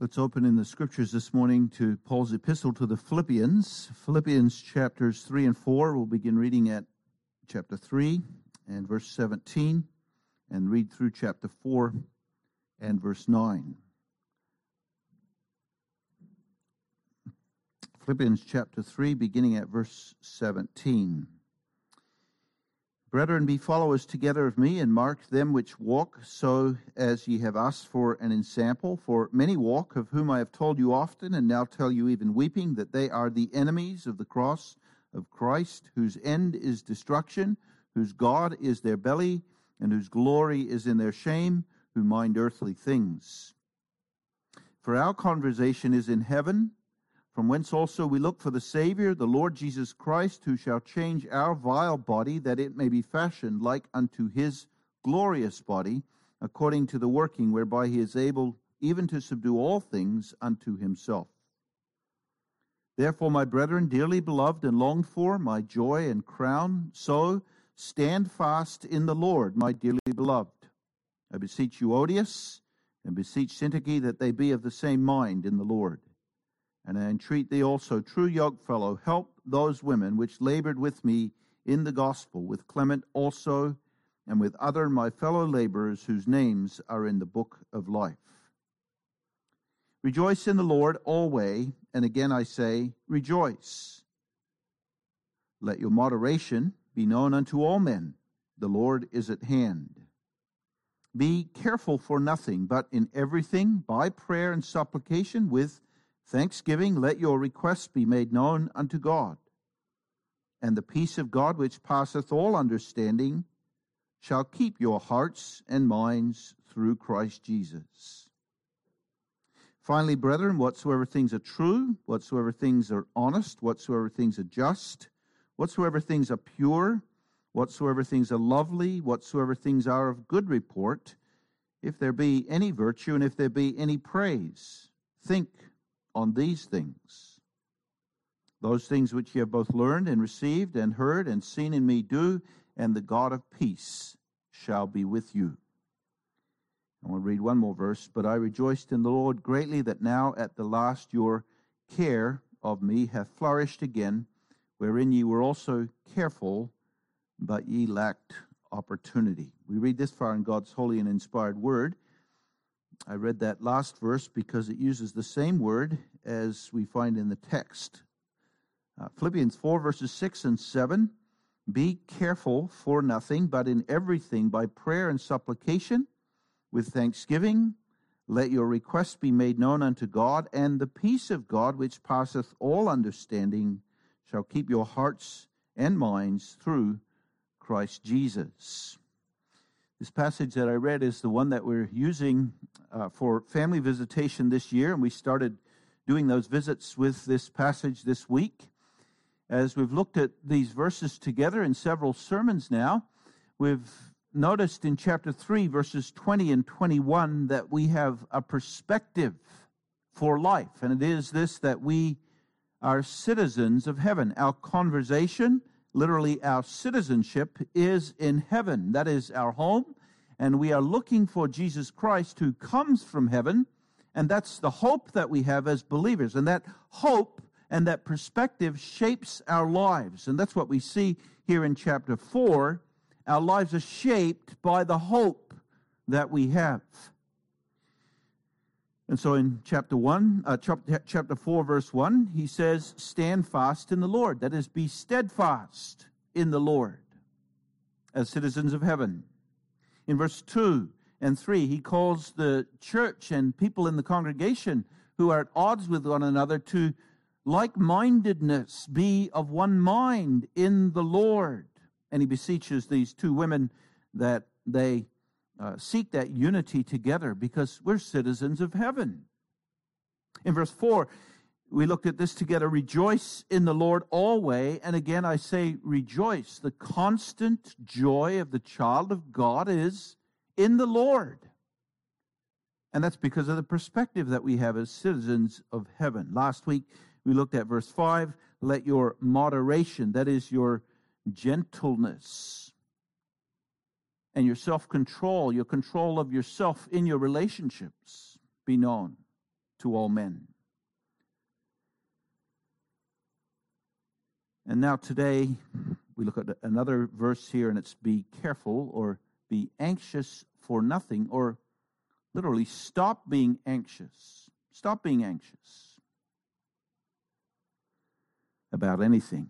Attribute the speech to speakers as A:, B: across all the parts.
A: Let's open in the scriptures this morning to Paul's epistle to the Philippians. Philippians chapters 3 and 4. We'll begin reading at chapter 3 and verse 17 and read through chapter 4 and verse 9. Philippians chapter 3, beginning at verse 17. Brethren, be followers together of me, and mark them which walk, so as ye have asked for an ensample. For many walk, of whom I have told you often, and now tell you even weeping, that they are the enemies of the cross of Christ, whose end is destruction, whose God is their belly, and whose glory is in their shame, who mind earthly things. For our conversation is in heaven, from whence also we look for the Savior, the Lord Jesus Christ, who shall change our vile body, that it may be fashioned like unto his glorious body, according to the working whereby he is able even to subdue all things unto himself. Therefore, my brethren, dearly beloved and longed for, my joy and crown, so stand fast in the Lord, my dearly beloved. I beseech Euodias and beseech Syntyche that they be of the same mind in the Lord. And I entreat thee also, true yokefellow, help those women which labored with me in the gospel, with Clement also, and with other my fellow laborers whose names are in the book of life. Rejoice in the Lord always, and again I say, rejoice. Let your moderation be known unto all men. The Lord is at hand. Be careful for nothing, but in everything, by prayer and supplication, with thanksgiving, let your requests be made known unto God. And the peace of God, which passeth all understanding, shall keep your hearts and minds through Christ Jesus. Finally, brethren, whatsoever things are true, whatsoever things are honest, whatsoever things are just, whatsoever things are pure, whatsoever things are lovely, whatsoever things are of good report, if there be any virtue and if there be any praise, think on these things. Those things which ye have both learned and received and heard and seen in me do, and the God of peace shall be with you. I want to read one more verse. But I rejoiced in the Lord greatly that now at the last your care of me hath flourished again, wherein ye were also careful, but ye lacked opportunity. We read this far in God's holy and inspired word. I read that last verse because it uses the same word as we find in the text. Philippians 4 verses 6 and 7. Be careful for nothing, but in everything by prayer and supplication, with thanksgiving, let your requests be made known unto God, and the peace of God, which passeth all understanding, shall keep your hearts and minds through Christ Jesus. This passage that I read is the one that we're using for family visitation this year, and we started doing those visits with this passage this week. As we've looked at these verses together in several sermons now, we've noticed in chapter 3, verses 20 and 21, that we have a perspective for life, and it is this, that we are citizens of heaven. Our conversation, literally our citizenship, is in heaven. That is our home, and we are looking for Jesus Christ who comes from heaven, and that's the hope that we have as believers. And that hope and that perspective shapes our lives, and that's what we see here in chapter 4. Our lives are shaped by the hope that we have. And so in chapter 4, verse 1, he says, stand fast in the Lord. That is, be steadfast in the Lord as citizens of heaven. In verse 2 and 3, he calls the church and people in the congregation who are at odds with one another to like-mindedness, be of one mind in the Lord. And he beseeches these two women that they seek that unity together because we're citizens of heaven. In verse 4, we looked at this together. Rejoice in the Lord always. And again, I say rejoice. The constant joy of the child of God is in the Lord. And that's because of the perspective that we have as citizens of heaven. Last week, we looked at verse 5. Let your moderation, that is your gentleness and your self-control, your control of yourself in your relationships, be known to all men. And now today, we look at another verse here, and it's be careful or be anxious for nothing, or literally stop being anxious. Stop being anxious about anything.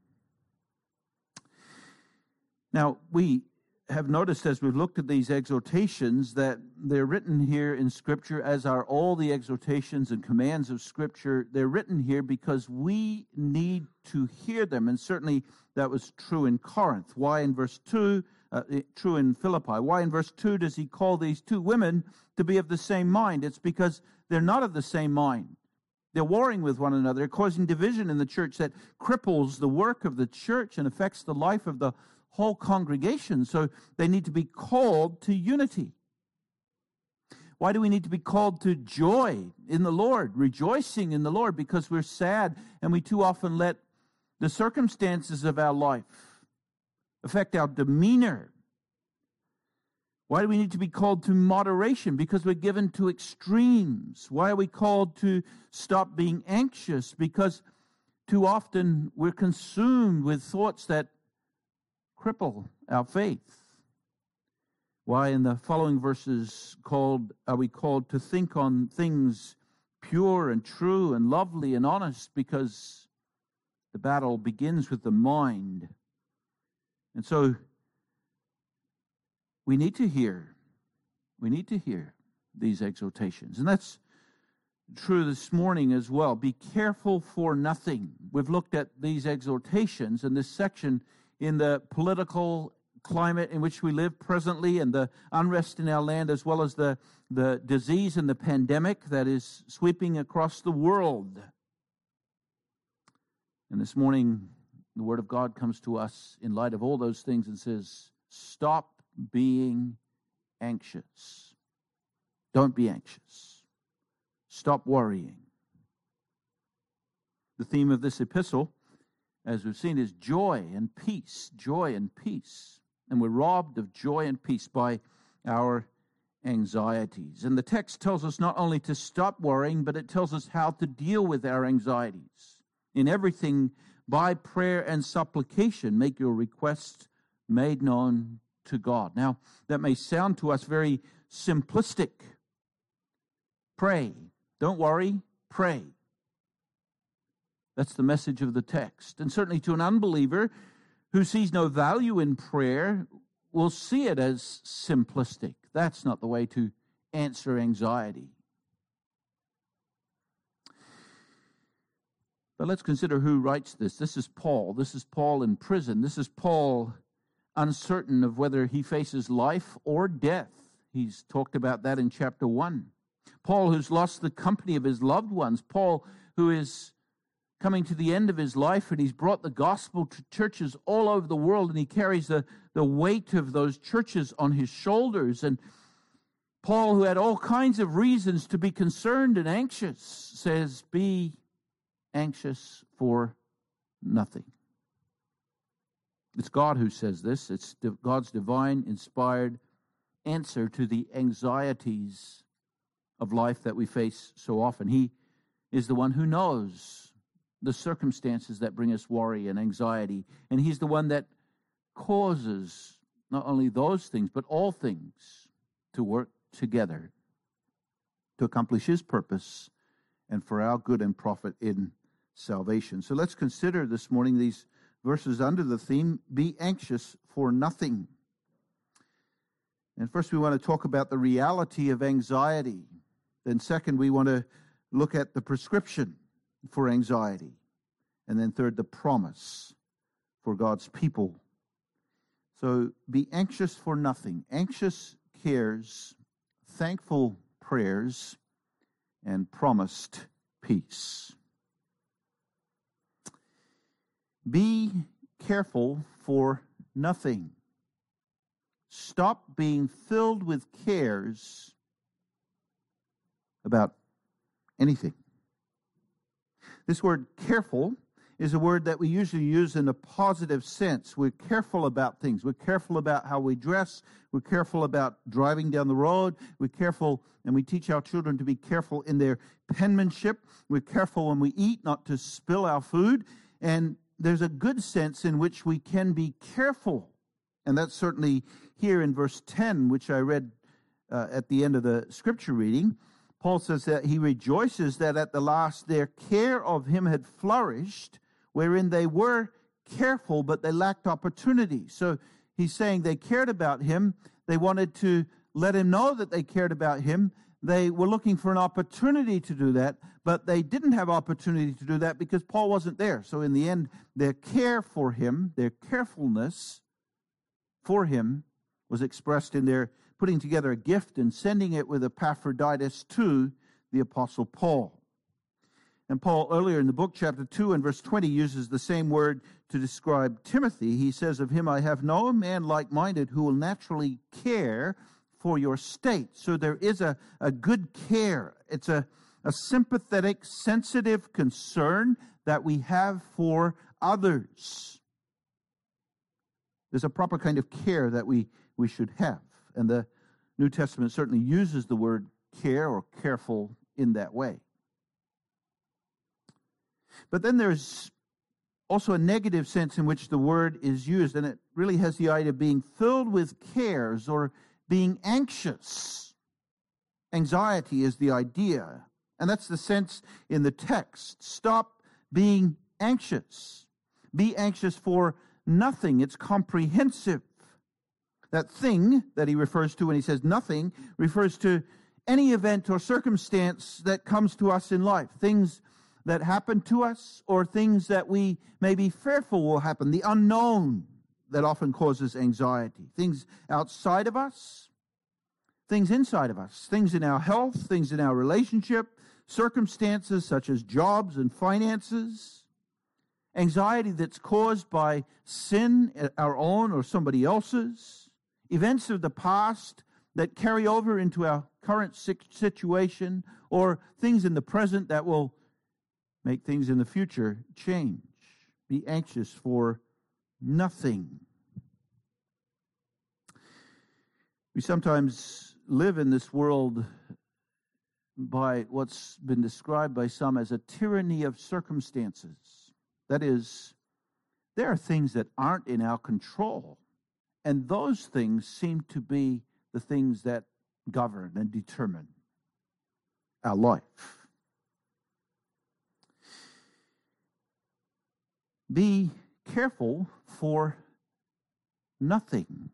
A: Now, we have noticed as we've looked at these exhortations that they're written here in Scripture, as are all the exhortations and commands of Scripture. They're written here because we need to hear them, and certainly that was true in Corinth. Why in verse 2, true in Philippi. Why in verse 2 does he call these two women to be of the same mind? It's because they're not of the same mind. They're warring with one another. They're causing division in the church that cripples the work of the church and affects the life of the whole congregation. So they need to be called to unity. Why do we need to be called to joy in the Lord, rejoicing in the Lord? Because we're sad and we too often let the circumstances of our life affect our demeanor. Why do we need to be called to moderation? Because we're given to extremes. Why are we called to stop being anxious? Because too often we're consumed with thoughts that cripple our faith. Why in the following verses are we called to think on things pure and true and lovely and honest? Because the battle begins with the mind. And so we need to hear these exhortations. And that's true this morning as well. Be careful for nothing. We've looked at these exhortations in this section in the political climate in which we live presently and the unrest in our land, as well as the disease and the pandemic that is sweeping across the world. And this morning, the Word of God comes to us in light of all those things and says, stop being anxious. Don't be anxious. Stop worrying. The theme of this epistle, as we've seen, is joy and peace. Joy and peace. And we're robbed of joy and peace by our anxieties. And the text tells us not only to stop worrying, but it tells us how to deal with our anxieties. In everything, by prayer and supplication, make your requests made known to God. Now, that may sound to us very simplistic. Pray. Don't worry. Pray. That's the message of the text. And certainly to an unbeliever who sees no value in prayer will see it as simplistic. That's not the way to answer anxiety. But let's consider who writes this. This is Paul. This is Paul in prison. This is Paul uncertain of whether he faces life or death. He's talked about that in chapter 1. Paul, who's lost the company of his loved ones. Paul, who is coming to the end of his life, and he's brought the gospel to churches all over the world, and he carries the weight of those churches on his shoulders. And Paul, who had all kinds of reasons to be concerned and anxious, says, be anxious for nothing. It's God who says this. It's God's divine, inspired answer to the anxieties of life that we face so often. He is the one who knows the circumstances that bring us worry and anxiety. And he's the one that causes not only those things, but all things to work together to accomplish his purpose and for our good and profit in salvation. So let's consider this morning these verses under the theme, be anxious for nothing. And first we want to talk about the reality of anxiety. Then second, we want to look at the prescription for anxiety. And then third, the promise for God's people. So be anxious for nothing. Anxious cares, thankful prayers, and promised peace. Be careful for nothing. Stop being filled with cares about anything. This word careful is a word that we usually use in a positive sense. We're careful about things. We're careful about how we dress. We're careful about driving down the road. We're careful, and we teach our children to be careful in their penmanship. We're careful when we eat not to spill our food. And there's a good sense in which we can be careful. And that's certainly here in verse 10, which I read at the end of the scripture reading. Paul says that he rejoices that at the last their care of him had flourished, wherein they were careful, but they lacked opportunity. So he's saying they cared about him. They wanted to let him know that they cared about him. They were looking for an opportunity to do that, but they didn't have opportunity to do that because Paul wasn't there. So in the end, their care for him, their carefulness for him was expressed in their putting together a gift and sending it with Epaphroditus to the Apostle Paul. And Paul, earlier in the book, chapter 2 and verse 20, uses the same word to describe Timothy. He says, of him I have no man like-minded who will naturally care for your state. So there is a good care. It's a sympathetic, sensitive concern that we have for others. There's a proper kind of care that we should have. And the New Testament certainly uses the word care or careful in that way. But then there's also a negative sense in which the word is used, and it really has the idea of being filled with cares or being anxious. Anxiety is the idea, and that's the sense in the text. Stop being anxious. Be anxious for nothing. It's comprehensive. That thing that he refers to when he says nothing refers to any event or circumstance that comes to us in life. Things that happen to us or things that we may be fearful will happen. The unknown that often causes anxiety. Things outside of us, things inside of us. Things in our health, things in our relationship, circumstances such as jobs and finances. Anxiety that's caused by sin, our own or somebody else's. Events of the past that carry over into our current situation, or things in the present that will make things in the future change. Be anxious for nothing. We sometimes live in this world by what's been described by some as a tyranny of circumstances. That is, there are things that aren't in our control. And those things seem to be the things that govern and determine our life. Be careful for nothing.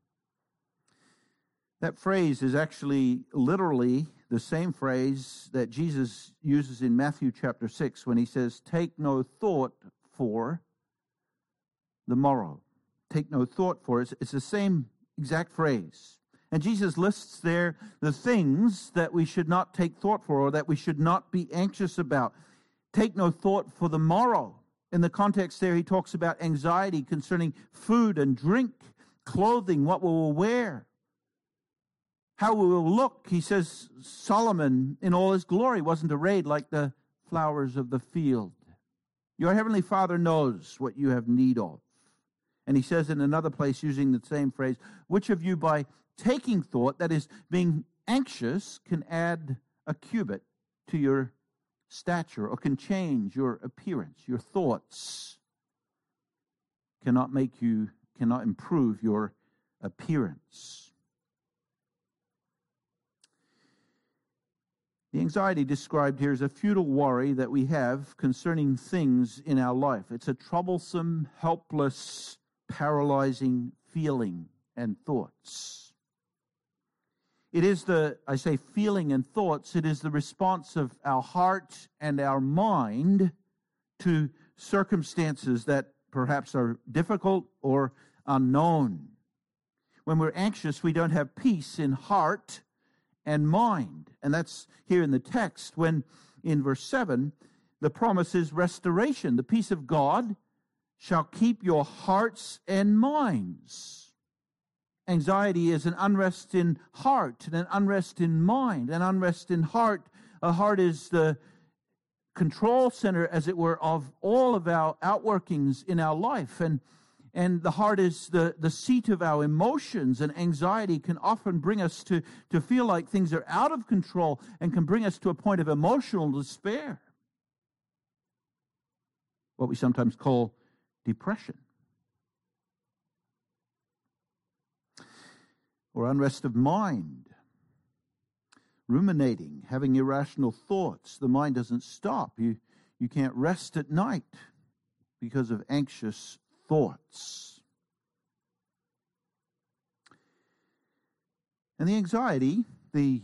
A: That phrase is actually literally the same phrase that Jesus uses in Matthew chapter 6 when he says, take no thought for the morrow. Take no thought for it. It's the same exact phrase. And Jesus lists there the things that we should not take thought for or that we should not be anxious about. Take no thought for the morrow. In the context there, he talks about anxiety concerning food and drink, clothing, what we will wear, how we will look. He says Solomon in all his glory wasn't arrayed like the flowers of the field. Your heavenly Father knows what you have need of. And he says in another place, using the same phrase, which of you by taking thought, that is, being anxious, can add a cubit to your stature or can change your appearance? Your thoughts cannot improve your appearance. The anxiety described here is a futile worry that we have concerning things in our life. It's a troublesome, helpless, paralyzing feeling and thoughts. It is feeling and thoughts, it is the response of our heart and our mind to circumstances that perhaps are difficult or unknown. When we're anxious, we don't have peace in heart and mind. And that's here in the text when in verse 7, the promise is restoration. The peace of God shall keep your hearts and minds. Anxiety is an unrest in heart and an unrest in mind. An unrest in heart. A heart is the control center, as it were, of all of our outworkings in our life. And the heart is the seat of our emotions, and anxiety can often bring us to feel like things are out of control and can bring us to a point of emotional despair, what we sometimes call depression, or unrest of mind, ruminating, having irrational thoughts. The mind doesn't stop. You can't rest at night because of anxious thoughts. And the anxiety, the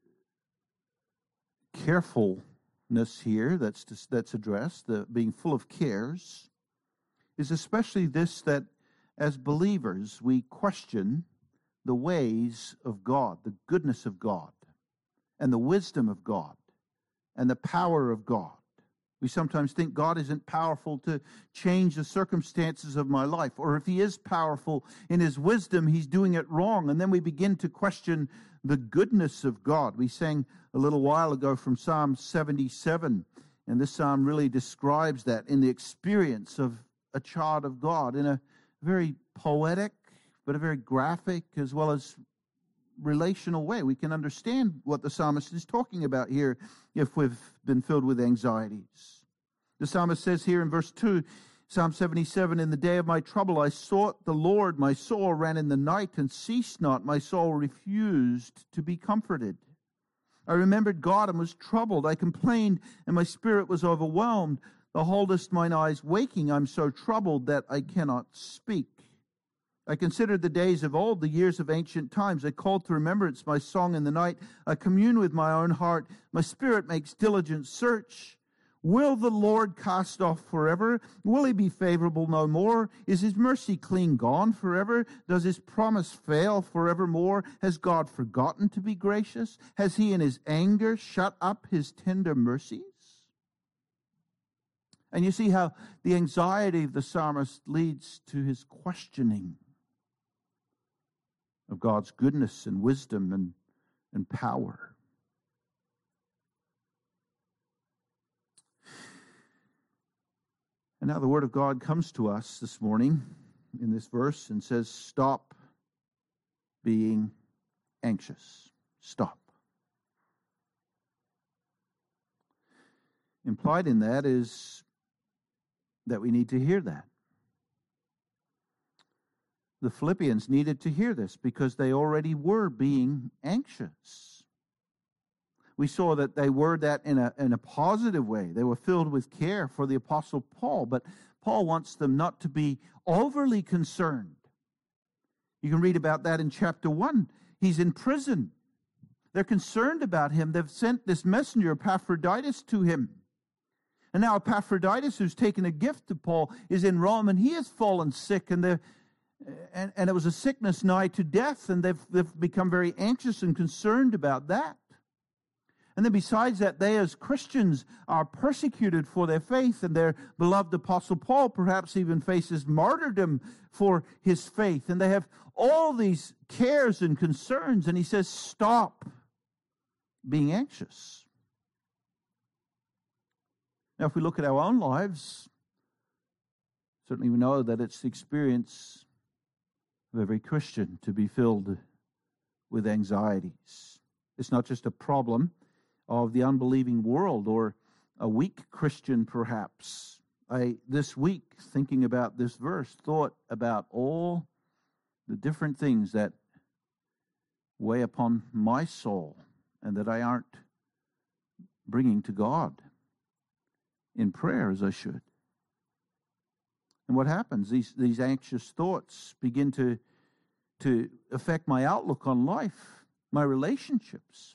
A: carefulness here that's addressed, the being full of cares, is especially this, that as believers we question the ways of God, the goodness of God, and the wisdom of God, and the power of God. We sometimes think God isn't powerful to change the circumstances of my life, or if he is powerful in his wisdom, he's doing it wrong. And then we begin to question the goodness of God. We sang a little while ago from Psalm 77, and this psalm really describes that in the experience of a child of God in a very poetic, but a very graphic as well as relational way. We can understand what the psalmist is talking about here if we've been filled with anxieties. The psalmist says here in verse 2, Psalm 77, "In the day of my trouble I sought the Lord. My soul ran in the night and ceased not. My soul refused to be comforted. I remembered God and was troubled. I complained and my spirit was overwhelmed. Thou holdest mine eyes waking. I'm so troubled that I cannot speak. I considered the days of old, the years of ancient times. I called to remembrance my song in the night. I commune with my own heart. My spirit makes diligent search. Will the Lord cast off forever? Will he be favorable no more? Is his mercy clean gone forever? Does his promise fail forevermore? Has God forgotten to be gracious? Has he in his anger shut up his tender mercies?" And you see how the anxiety of the psalmist leads to his questioning of God's goodness and wisdom and power. And now the Word of God comes to us this morning in this verse and says, stop being anxious. Stop. Implied in that is that we need to hear that. The Philippians needed to hear this because they already were being anxious. We saw that they were that in a positive way. They were filled with care for the Apostle Paul, but Paul wants them not to be overly concerned. You can read about that in chapter 1. He's in prison. They're concerned about him. They've sent this messenger, Epaphroditus, to him. And now Epaphroditus, who's taken a gift to Paul, is in Rome, and he has fallen sick, and it was a sickness nigh to death, and they've become very anxious and concerned about that. And then besides that, they as Christians are persecuted for their faith, and their beloved Apostle Paul perhaps even faces martyrdom for his faith. And they have all these cares and concerns, and he says, stop being anxious. Now, if we look at our own lives, certainly we know that it's the experience of every Christian to be filled with anxieties. It's not just a problem of the unbelieving world or a weak Christian, perhaps. I, this week, thinking about this verse, thought about all the different things that weigh upon my soul and that I aren't bringing to God in prayer as I should. And what happens? These anxious thoughts begin to affect my outlook on life, my relationships.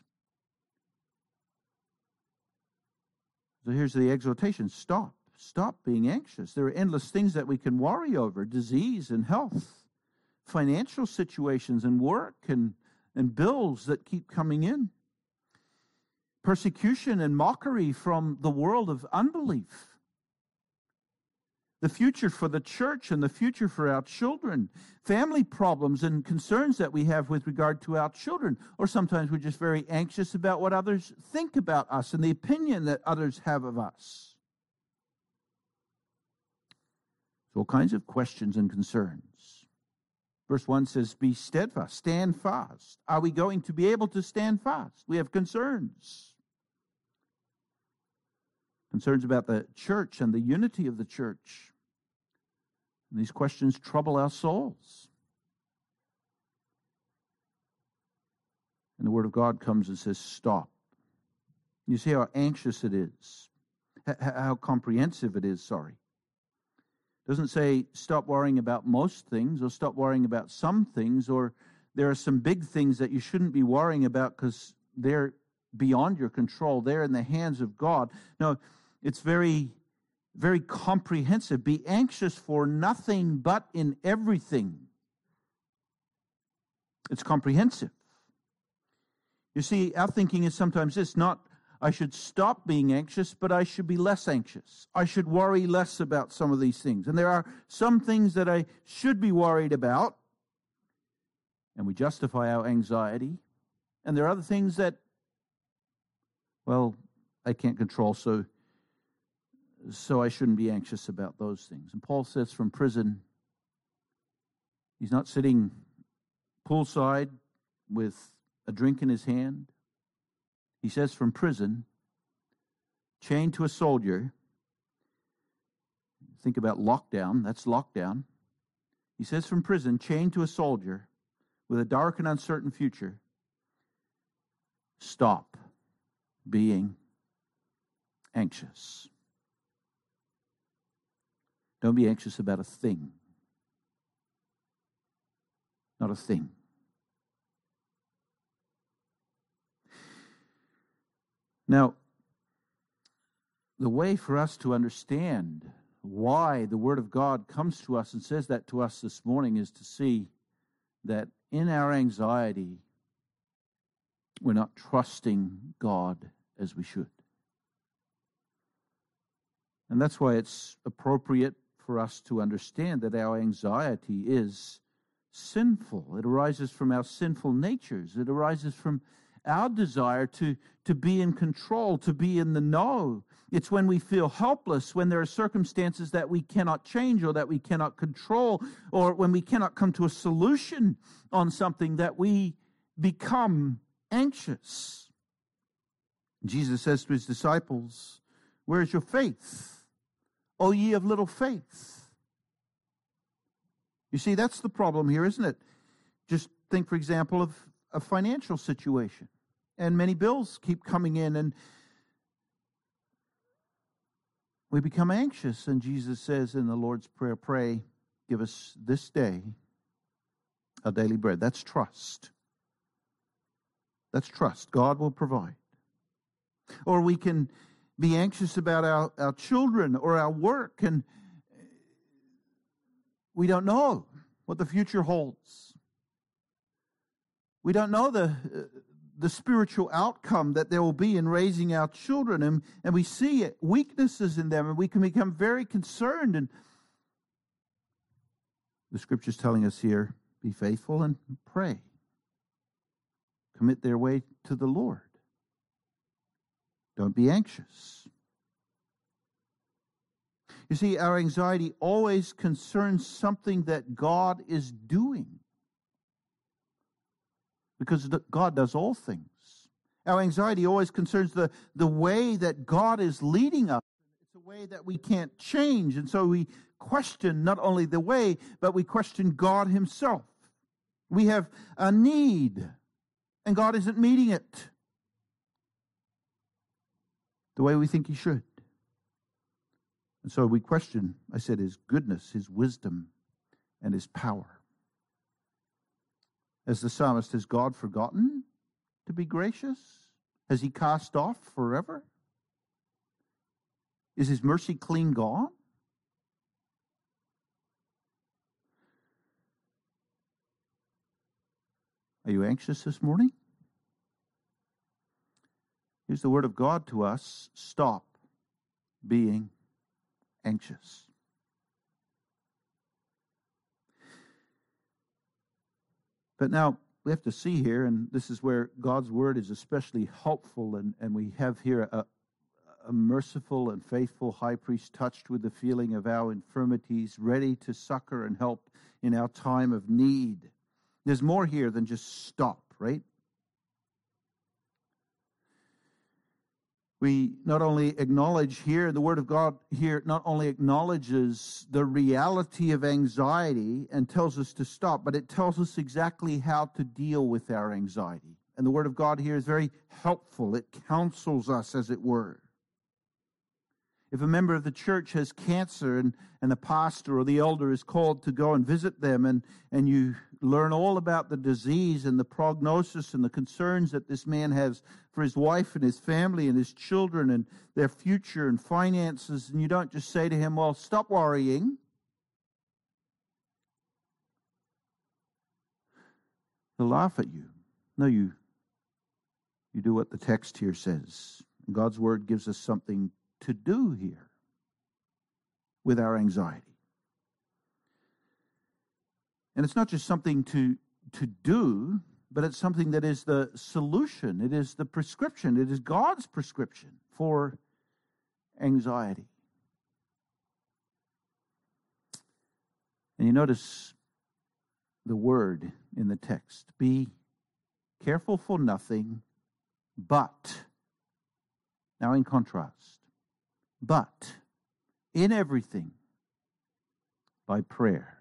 A: So here's the exhortation. Stop. Stop being anxious. There are endless things that we can worry over. Disease and health, financial situations and work and bills that keep coming in. Persecution and mockery from the world of unbelief. the future for the church and the future for our children, family problems and concerns that we have with regard to our children. Or sometimes we're just very anxious about what others think about us and the opinion that others have of us. So all kinds of questions and concerns. Verse 1 says, be steadfast, stand fast. Are we going to be able to stand fast? We have concerns. Concerns about the church and the unity of the church. And these questions trouble our souls. And the Word of God comes and says, stop. You see how anxious it is, how comprehensive it is, It doesn't say stop worrying about most things or stop worrying about some things, or there are some big things that you shouldn't be worrying about because they're beyond your control. They're in the hands of God. No, it's very, very comprehensive. Be anxious for nothing but in everything. It's comprehensive. You see, our thinking is sometimes this, not I should stop being anxious, but I should be less anxious. I should worry less about some of these things. And there are some things that I should be worried about, and we justify our anxiety. And there are other things that, well, I can't control, so I shouldn't be anxious about those things. And Paul says from prison, he's not sitting poolside with a drink in his hand. He says from prison, chained to a soldier. Think about lockdown. That's lockdown. He says from prison, chained to a soldier with a dark and uncertain future, stop being anxious. Don't be anxious about a thing. Not a thing. Now, the way for us to understand why the Word of God comes to us and says that to us this morning is to see that in our anxiety, we're not trusting God as we should. And that's why it's appropriate for us to understand that our anxiety is sinful. It arises from our sinful natures. It arises from our desire to be in control, to be in the know. It's when we feel helpless, when there are circumstances that we cannot change or that we cannot control, or when we cannot come to a solution on something, that we become anxious. Jesus says to his disciples, where is your faith? O ye of little faith. You see, that's the problem here, isn't it? Just think, for example, of a financial situation. And many bills keep coming in, and we become anxious. And Jesus says in the Lord's Prayer, pray, give us this day our daily bread. That's trust. That's trust. God will provide. Or we can be anxious about our children or our work, and we don't know what the future holds. We don't know the spiritual outcome that there will be in raising our children, and we see weaknesses in them, and we can become very concerned. And the Scripture's telling us here, be faithful and pray. Commit their way to the Lord. Don't be anxious. You see, our anxiety always concerns something that God is doing, because God does all things. Our anxiety always concerns the way that God is leading us. It's a way that we can't change, and so we question not only the way, but we question God himself. We have a need, and God isn't meeting it the way we think he should. And so we question, I said, his goodness, his wisdom, and his power. As the psalmist, has God forgotten to be gracious? Has he cast off forever? Is his mercy clean gone? Are you anxious this morning? Here's the word of God to us. Stop being anxious. But now we have to see here, and this is where God's word is especially helpful, and we have here a merciful and faithful high priest touched with the feeling of our infirmities, ready to succor and help in our time of need. There's more here than just stop, right? We not only acknowledge here, the Word of God here not only acknowledges the reality of anxiety and tells us to stop, but it tells us exactly how to deal with our anxiety. And the Word of God here is very helpful. It counsels us, as it were. If a member of the church has cancer and the pastor or the elder is called to go and visit them, and you learn all about the disease and the prognosis and the concerns that this man has for his wife and his family and his children and their future and finances, and you don't just say to him, well, stop worrying. He'll laugh at you. No, you do what the text here says. God's word gives us something to do here with our anxiety. And it's not just something to do, but it's something that is the solution. It is the prescription. It is God's prescription for anxiety. And you notice the word in the text. Be careful for nothing, but, now in contrast, but in everything by prayer.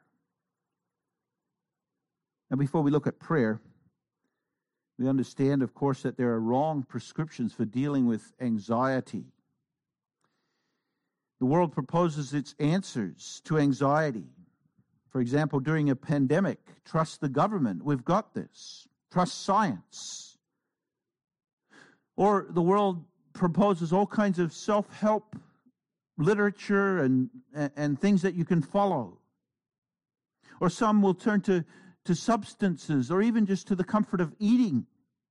A: Now, before we look at prayer, we understand, of course, that there are wrong prescriptions for dealing with anxiety. The world proposes its answers to anxiety. For example, during a pandemic, trust the government. We've got this. Trust science. Or the world proposes all kinds of self-help literature and things that you can follow. Or some will turn to substances or even just to the comfort of eating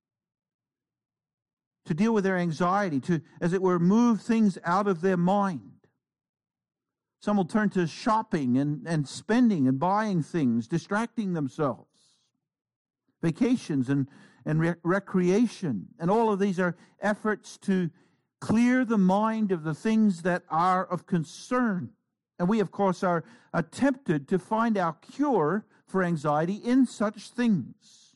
A: to deal with their anxiety, to, as it were, move things out of their mind. Some will turn to shopping and spending and buying things, distracting themselves. Vacations and recreation. And all of these are efforts to clear the mind of the things that are of concern. And we, of course, are tempted to find our cure for anxiety in such things.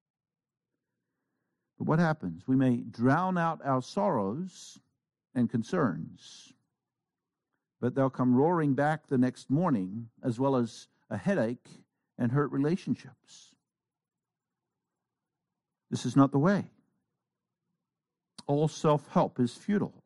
A: But what happens? We may drown out our sorrows and concerns, but they'll come roaring back the next morning, as well as a headache and hurt relationships. This is not the way. All self-help is futile.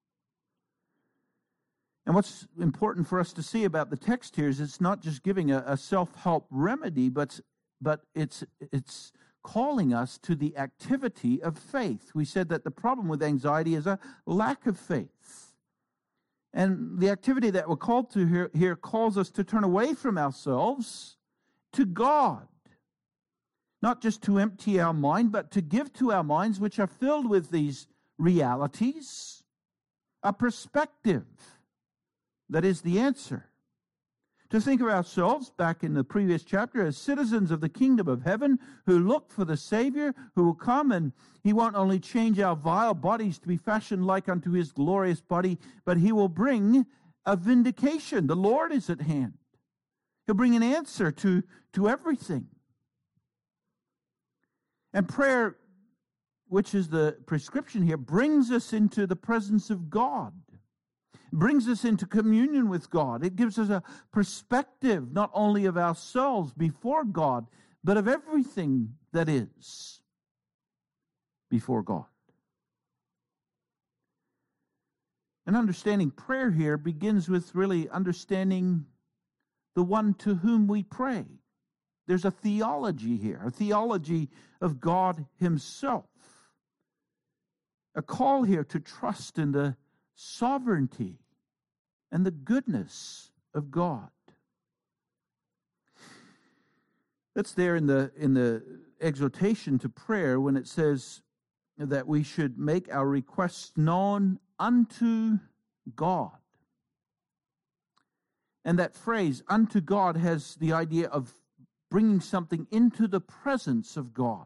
A: And what's important for us to see about the text here is it's not just giving a self-help remedy, but it's calling us to the activity of faith. We said that the problem with anxiety is a lack of faith. And the activity that we're called to here calls us to turn away from ourselves to God. Not just to empty our mind, but to give to our minds, which are filled with these realities, a perspective that is the answer. To think of ourselves, back in the previous chapter, as citizens of the kingdom of heaven who look for the Savior who will come, and He won't only change our vile bodies to be fashioned like unto His glorious body, but He will bring a vindication. The Lord is at hand. He'll bring an answer to everything. And prayer, which is the prescription here, brings us into the presence of God. Brings us into communion with God. It gives us a perspective not only of ourselves before God, but of everything that is before God. And understanding prayer here begins with really understanding the one to whom we pray. There's a theology here, a theology of God Himself. A call here to trust in the sovereignty and the goodness of God. That's there in the exhortation to prayer when it says that we should make our requests known unto God. And that phrase, unto God, has the idea of bringing something into the presence of God.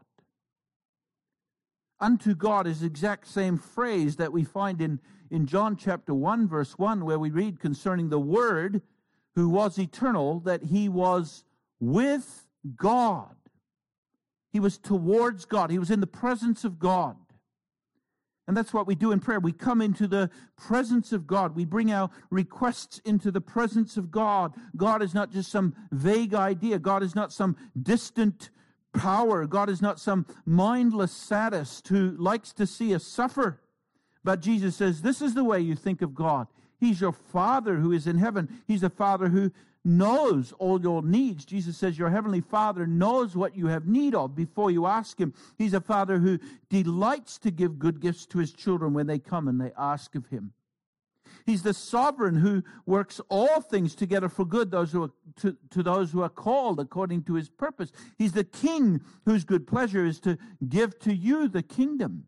A: Unto God is the exact same phrase that we find in John chapter 1, verse 1, where we read concerning the Word who was eternal, that he was with God. He was towards God. He was in the presence of God. And that's what we do in prayer. We come into the presence of God. We bring our requests into the presence of God. God is not just some vague idea. God is not some distant power. God is not some mindless sadist who likes to see us suffer. But Jesus says, this is the way you think of God. He's your Father who is in heaven. He's a Father who knows all your needs. Jesus says your heavenly Father knows what you have need of before you ask him. He's a Father who delights to give good gifts to his children when they come and they ask of him. He's the sovereign who works all things together for good, those who are to those who are called according to his purpose. He's the King whose good pleasure is to give to you the kingdom.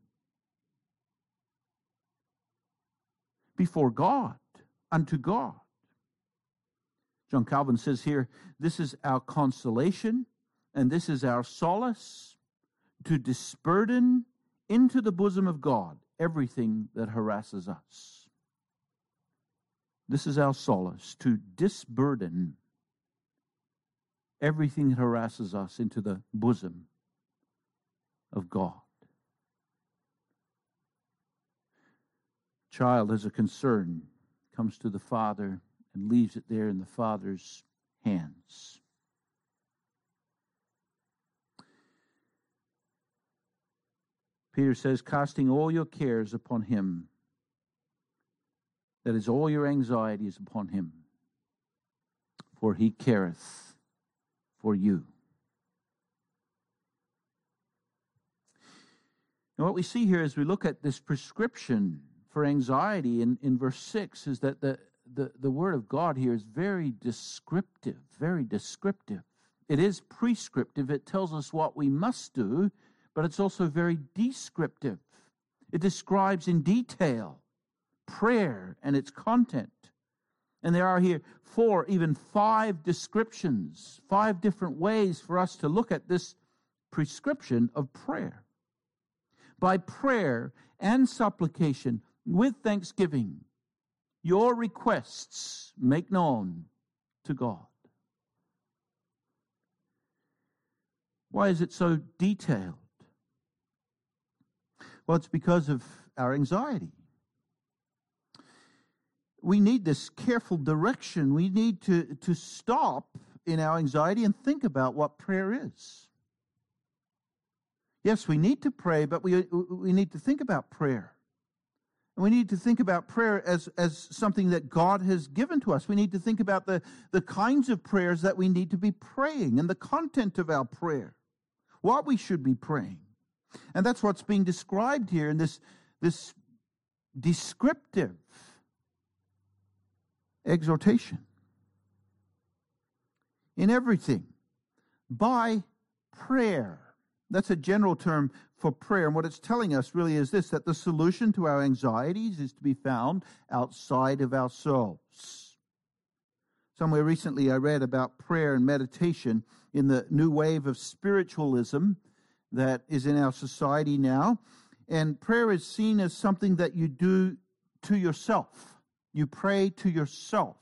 A: Before God, unto God. John Calvin says here, this is our consolation and this is our solace, to disburden into the bosom of God everything that harasses us. This is our solace, to disburden everything that harasses us into the bosom of God. Child has a concern, comes to the father and leaves it there in the father's hands. Peter says, casting all your cares upon him. That is, all your anxieties upon him. For he careth for you. And what we see here as we look at this prescription for anxiety in verse 6 is that the word of God here is very descriptive, very descriptive. It is prescriptive. It tells us what we must do, but it's also very descriptive. It describes in detail prayer and its content. And there are here 4, even 5 descriptions, 5 different ways for us to look at this prescription of prayer. By prayer and supplication with thanksgiving, your requests make known to God. Why is it so detailed? Well, it's because of our anxiety. We need this careful direction. We need to stop in our anxiety and think about what prayer is. Yes, we need to pray, but we need to think about prayer. And we need to think about prayer as something that God has given to us. We need to think about the kinds of prayers that we need to be praying and the content of our prayer, what we should be praying. And that's what's being described here in this descriptive exhortation. In everything, by prayer. That's a general term for prayer. And what it's telling us really is this, that the solution to our anxieties is to be found outside of ourselves. Somewhere recently I read about prayer and meditation in the new wave of spiritualism that is in our society now. And prayer is seen as something that you do to yourself. You pray to yourself.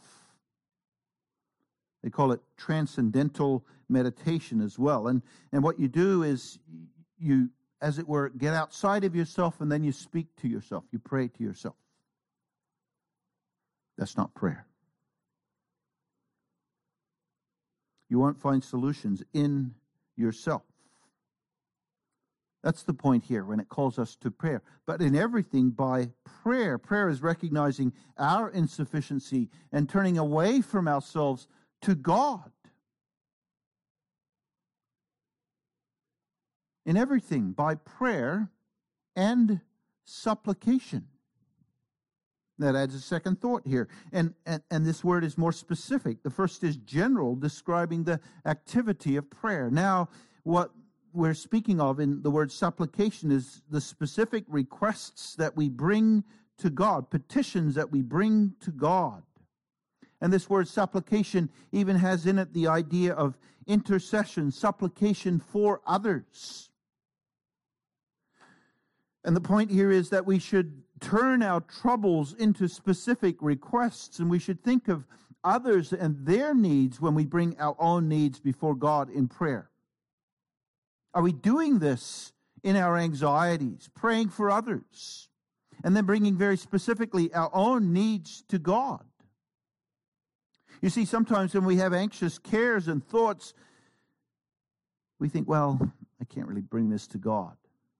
A: They call it transcendental meditation as well. And what you do is you, as it were, get outside of yourself and then you speak to yourself. You pray to yourself. That's not prayer. You won't find solutions in yourself. That's the point here when it calls us to prayer. But in everything, by prayer. Prayer is recognizing our insufficiency and turning away from ourselves to God. In everything, by prayer and supplication. That adds a second thought here. And this word is more specific. The first is general, describing the activity of prayer. Now, what we're speaking of in the word supplication is the specific requests that we bring to God, petitions that we bring to God. And this word supplication even has in it the idea of intercession, supplication for others. And the point here is that we should turn our troubles into specific requests, and we should think of others and their needs when we bring our own needs before God in prayer. Are we doing this in our anxieties, praying for others, and then bringing very specifically our own needs to God? You see, sometimes when we have anxious cares and thoughts, we think, well, I can't really bring this to God.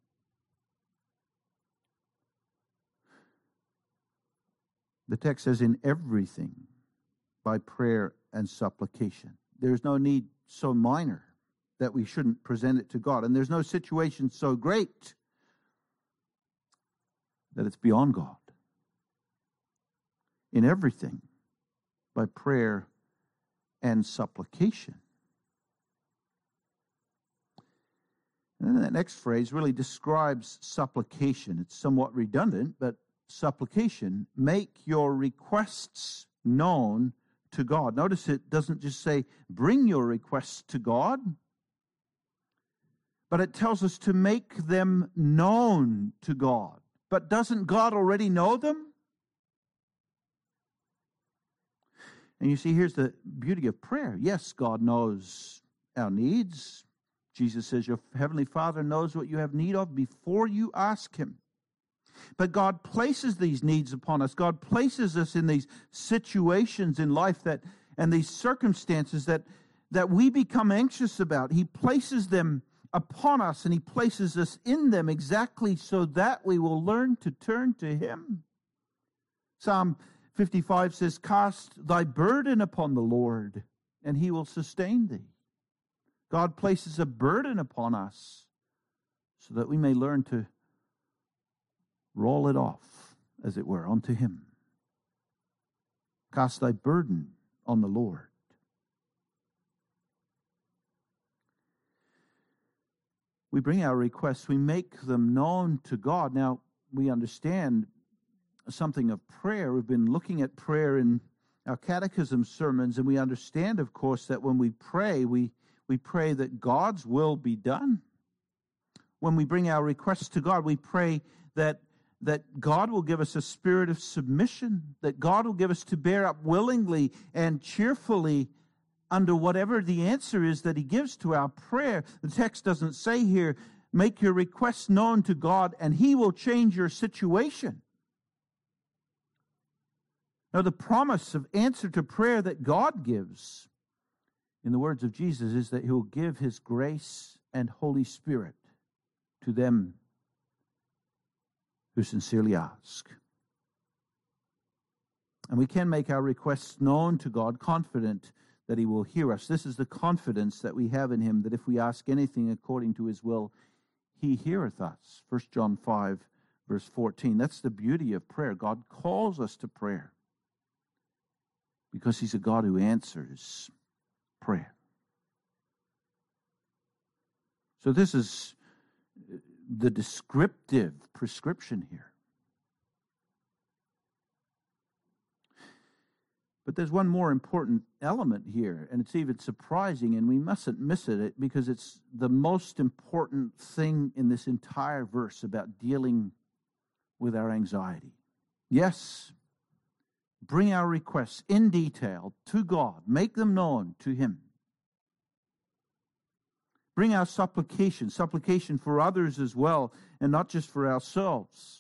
A: The text says, in everything, by prayer and supplication. There's no need so minor that we shouldn't present it to God. And there's no situation so great that it's beyond God. In everything, by prayer and supplication. And then that next phrase really describes supplication. It's somewhat redundant, but supplication, make your requests known to God. Notice it doesn't just say, bring your requests to God, but it tells us to make them known to God. But doesn't God already know them? And you see, here's the beauty of prayer. Yes, God knows our needs. Jesus says, your heavenly Father knows what you have need of before you ask Him. But God places these needs upon us. God places us in these situations in life and these circumstances that we become anxious about. He places them upon us, and He places us in them exactly so that we will learn to turn to Him. Psalm 55 says, cast thy burden upon the Lord, and He will sustain thee. God places a burden upon us so that we may learn to roll it off, as it were, onto Him. Cast thy burden on the Lord. We bring our requests, we make them known to God. Now, we understand something of prayer. We've been looking at prayer in our catechism sermons, and we understand, of course, that when we pray, we pray that God's will be done. When we bring our requests to God, we pray that God will give us a spirit of submission, that God will give us to bear up willingly and cheerfully under whatever the answer is that He gives to our prayer. The text doesn't say here, make your requests known to God and He will change your situation. Now, the promise of answer to prayer that God gives, in the words of Jesus, is that He will give His grace and Holy Spirit to them who sincerely ask. And we can make our requests known to God, confident that He will hear us. This is the confidence that we have in Him, that if we ask anything according to His will, He heareth us. 1 John 5, verse 14. That's the beauty of prayer. God calls us to prayer because He's a God who answers prayer. So this is the descriptive prescription here. But there's one more important element here, and it's even surprising, and we mustn't miss it because it's the most important thing in this entire verse about dealing with our anxiety. Yes, bring our requests in detail to God, make them known to Him. Bring our supplication for others as well, and not just for ourselves.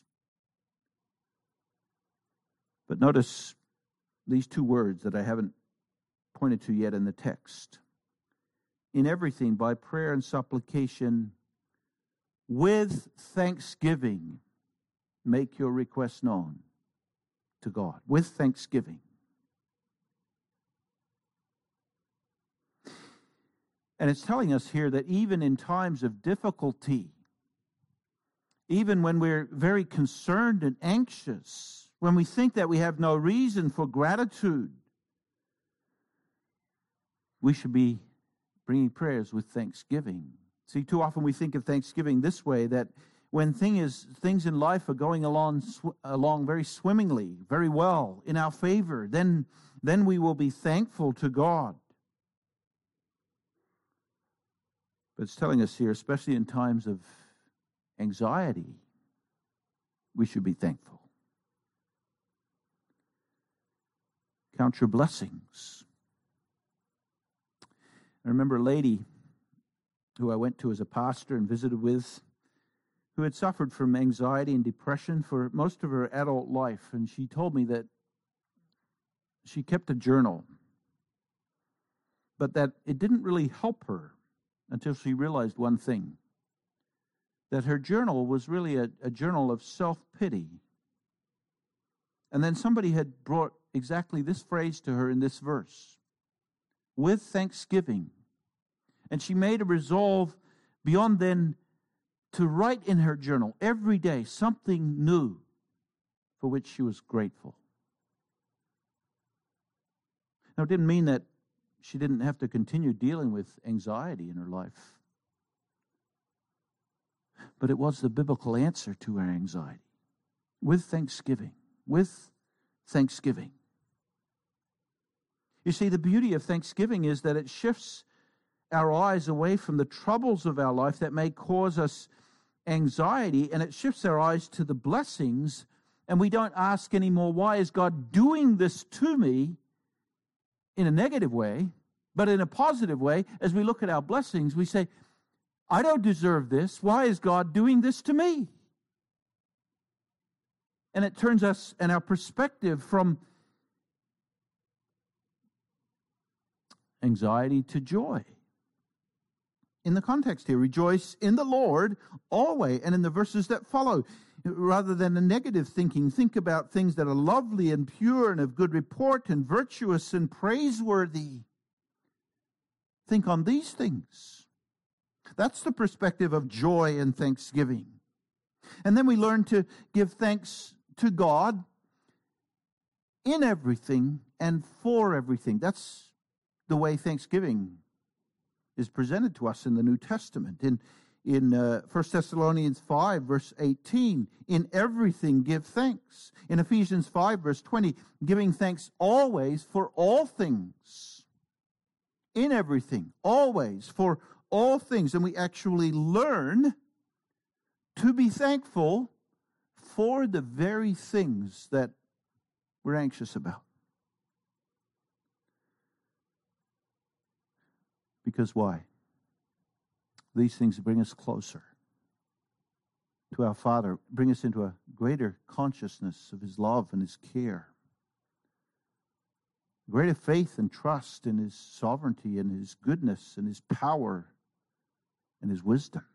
A: But notice these two words that I haven't pointed to yet in the text. In everything, by prayer and supplication, with thanksgiving, make your requests known to God. With thanksgiving. And it's telling us here that even in times of difficulty, even when we're very concerned and anxious, when we think that we have no reason for gratitude, we should be bringing prayers with thanksgiving. See, too often we think of thanksgiving this way, that when things in life are going along very swimmingly, very well, in our favor, then then we will be thankful to God. But it's telling us here, especially in times of anxiety, we should be thankful. Count your blessings. I remember a lady who I went to as a pastor and visited with, who had suffered from anxiety and depression for most of her adult life. And she told me that she kept a journal, but that it didn't really help her until she realized one thing, that her journal was really a journal of self-pity. And then somebody had brought exactly this phrase to her in this verse, with thanksgiving. And she made a resolve beyond then to write in her journal every day something new for which she was grateful. Now, it didn't mean that she didn't have to continue dealing with anxiety in her life, but it was the biblical answer to her anxiety. With thanksgiving. With thanksgiving. You see, the beauty of thanksgiving is that it shifts our eyes away from the troubles of our life that may cause us anxiety, and it shifts our eyes to the blessings, and we don't ask anymore, why is God doing this to me, in a negative way, but in a positive way. As we look at our blessings, we say, I don't deserve this. Why is God doing this to me? And it turns us and our perspective from anxiety to joy. In the context here, rejoice in the Lord always, and in the verses that follow. Rather than a negative thinking, think about things that are lovely and pure and of good report and virtuous and praiseworthy. Think on these things. That's the perspective of joy and thanksgiving. And then we learn to give thanks to God in everything and for everything. That's the way thanksgiving is presented to us in the New Testament. In 1 Thessalonians 5, verse 18, in everything give thanks. In Ephesians 5, verse 20, giving thanks always for all things. In everything, always, for all things. And we actually learn to be thankful for the very things that we're anxious about. Because why? These things bring us closer to our Father, bring us into a greater consciousness of His love and His care, greater faith and trust in His sovereignty and His goodness and His power and His wisdom.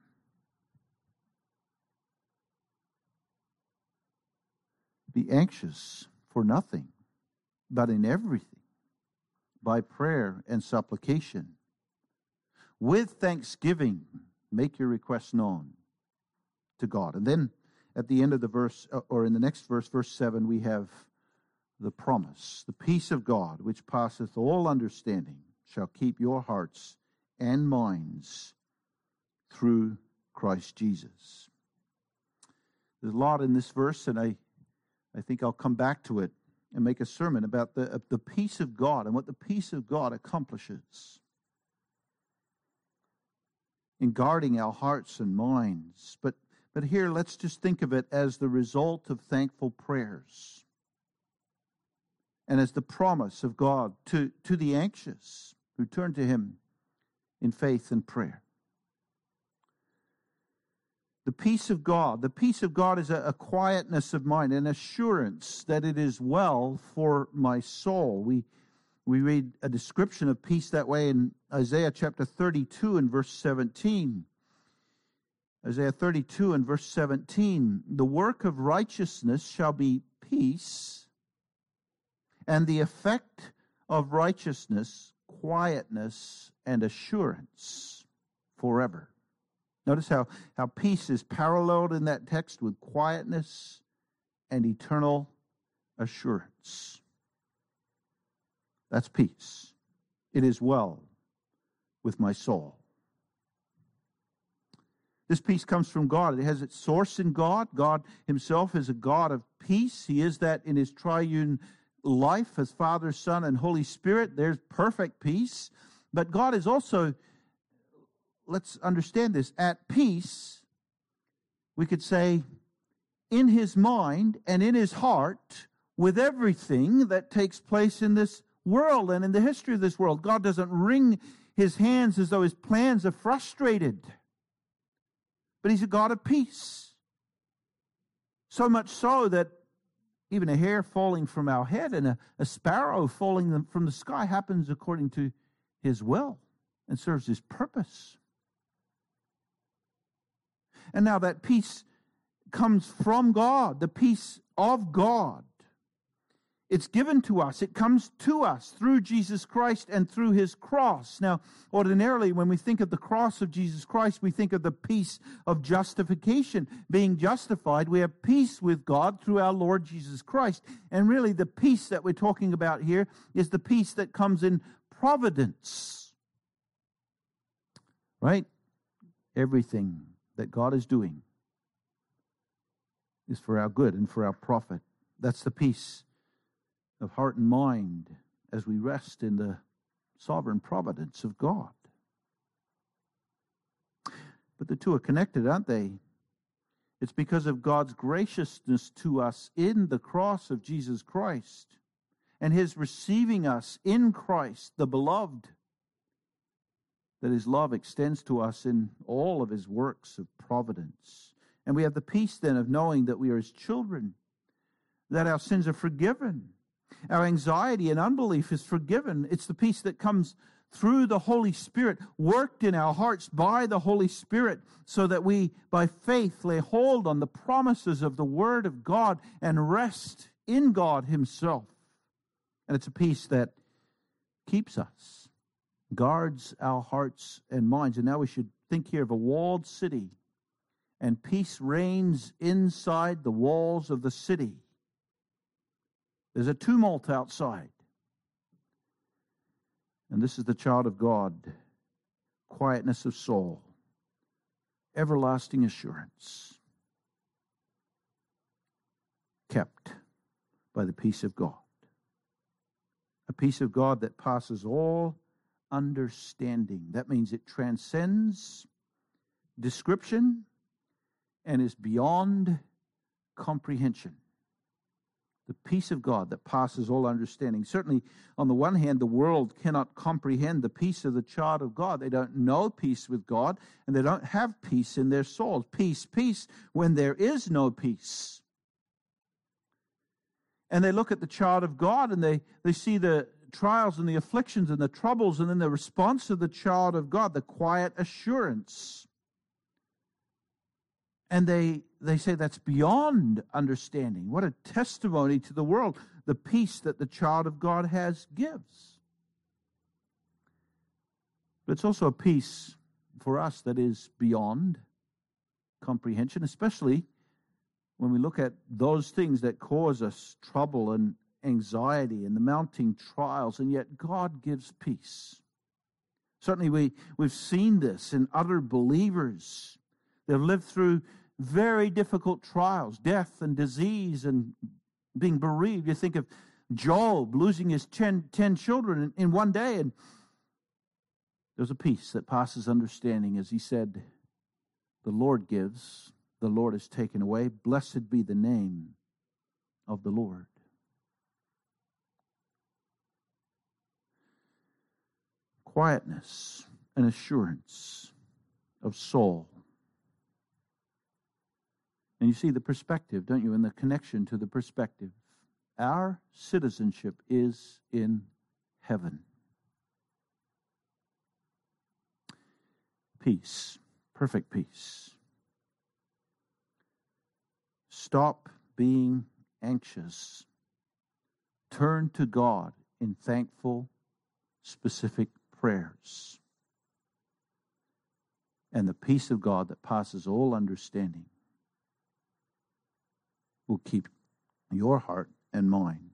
A: Be anxious for nothing, but in everything, by prayer and supplication, with thanksgiving, make your requests known to God. And then at the end of the verse, or in the next verse, verse 7, we have the promise. The peace of God, which passeth all understanding, shall keep your hearts and minds through Christ Jesus. There's a lot in this verse, and I think I'll come back to it and make a sermon about the peace of God and what the peace of God accomplishes in guarding our hearts and minds. But here, let's just think of it as the result of thankful prayers and as the promise of God to the anxious who turn to Him in faith and prayer. The peace of God is a quietness of mind, an assurance that it is well for my soul. We read a description of peace that way in Isaiah chapter 32 and verse 17. Isaiah 32 and verse 17. The work of righteousness shall be peace, and the effect of righteousness, quietness and assurance forever. Notice how peace is paralleled in that text with quietness and eternal assurance. That's peace. It is well with my soul. This peace comes from God. It has its source in God. God Himself is a God of peace. He is that in His triune life as Father, Son, and Holy Spirit. There's perfect peace. But God is also, let's understand this, at peace, we could say, in his mind and in his heart with everything that takes place in this world and in the history of this world. God doesn't wring his hands as though his plans are frustrated. But he's a God of peace. So much so that even a hair falling from our head and a sparrow falling from the sky happens according to his will and serves his purpose. And now that peace comes from God, the peace of God. It's given to us. It comes to us through Jesus Christ and through his cross. Now, ordinarily, when we think of the cross of Jesus Christ, we think of the peace of justification. Being justified, we have peace with God through our Lord Jesus Christ. And really, the peace that we're talking about here is the peace that comes in providence. Right? Everything that God is doing is for our good and for our profit. That's the peace of heart and mind as we rest in the sovereign providence of God. But the two are connected, aren't they? It's because of God's graciousness to us in the cross of Jesus Christ and his receiving us in Christ, the beloved, that his love extends to us in all of his works of providence. And we have the peace then of knowing that we are his children, that our sins are forgiven. Our anxiety and unbelief is forgiven. It's the peace that comes through the Holy Spirit, worked in our hearts by the Holy Spirit, so that we, by faith, lay hold on the promises of the Word of God and rest in God himself. And it's a peace that keeps us, guards our hearts and minds. And now we should think here of a walled city, and peace reigns inside the walls of the city. There's a tumult outside. And this is the child of God. Quietness of soul. Everlasting assurance. Kept by the peace of God. A peace of God that passes all understanding. That means it transcends description and is beyond comprehension. The peace of God that passes all understanding. Certainly, on the one hand, the world cannot comprehend the peace of the child of God. They don't know peace with God, and they don't have peace in their souls. Peace, peace, when there is no peace. And they look at the child of God, and they see the trials and the afflictions and the troubles, and then the response of the child of God, the quiet assurance. And they say that's beyond understanding. What a testimony to the world, the peace that the child of God gives. But it's also a peace for us that is beyond comprehension, especially when we look at those things that cause us trouble and anxiety and the mounting trials, and yet God gives peace. Certainly we've seen this in other believers. They've lived through very difficult trials, death and disease and being bereaved. You think of Job losing his 10 children in one day, and there's a peace that passes understanding as he said, the Lord gives, the Lord has taken away. Blessed be the name of the Lord. Quietness and assurance of soul. And you see the perspective, don't you, and the connection to the perspective. Our citizenship is in heaven. Peace, perfect peace. Stop being anxious. Turn to God in thankful, specific prayers. And the peace of God that passes all understanding will keep your heart and mind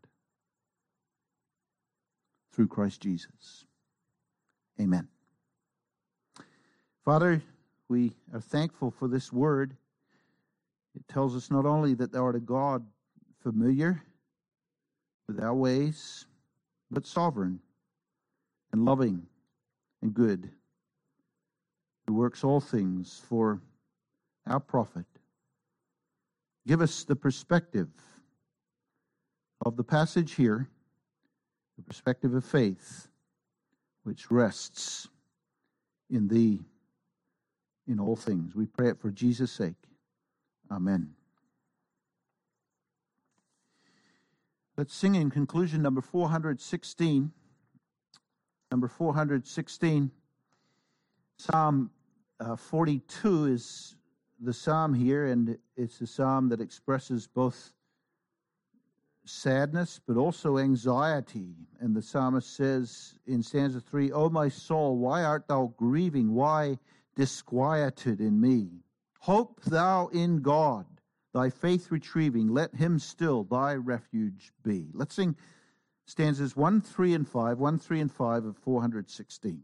A: through Christ Jesus. Amen. Father, we are thankful for this word. It tells us not only that thou art a God familiar, with our ways, but sovereign and loving and good, who works all things for our profit. Give us the perspective of the passage here, the perspective of faith, which rests in Thee in all things. We pray it for Jesus' sake. Amen. Let's sing in conclusion number 416. Number 416. Psalm 42 is the psalm here, and it's a psalm that expresses both sadness but also anxiety. And the psalmist says in stanza 3, "O my soul, why art thou grieving? Why disquieted in me? Hope thou in God, thy faith retrieving. Let him still thy refuge be." Let's sing stanzas 1, 3, and 5, 1, 3, and 5 of 416.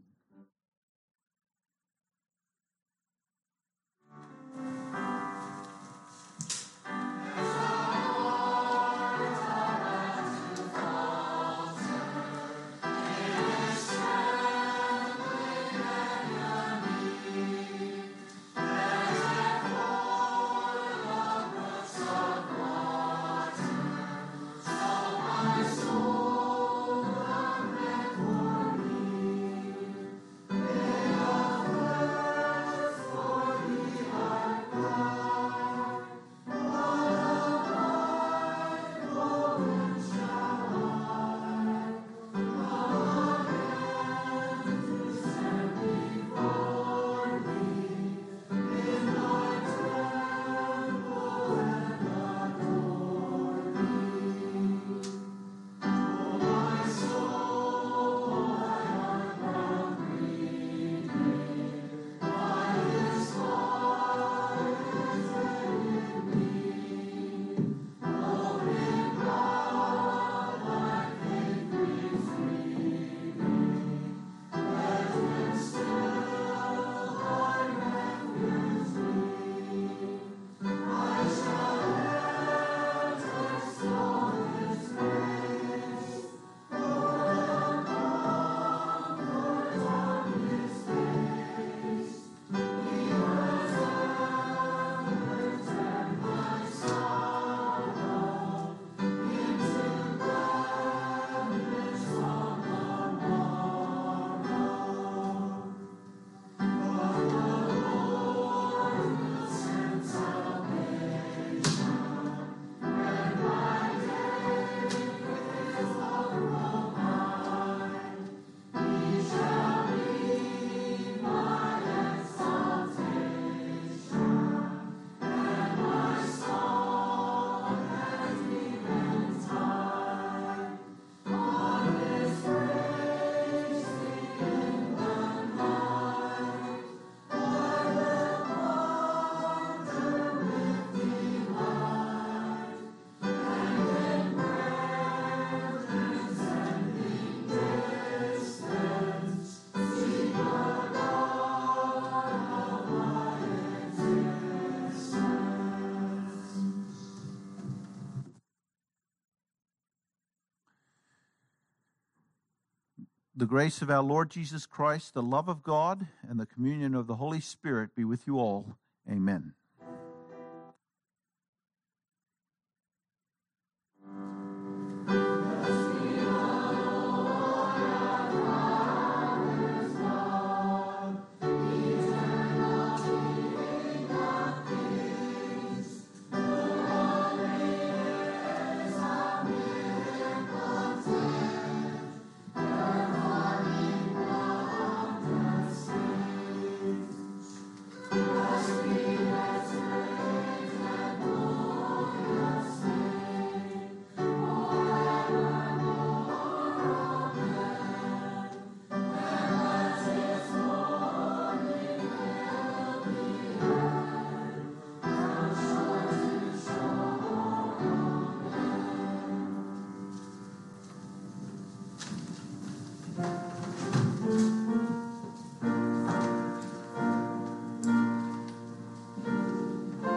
A: The grace of our Lord Jesus Christ, the love of God, and the communion of the Holy Spirit be with you all. Amen.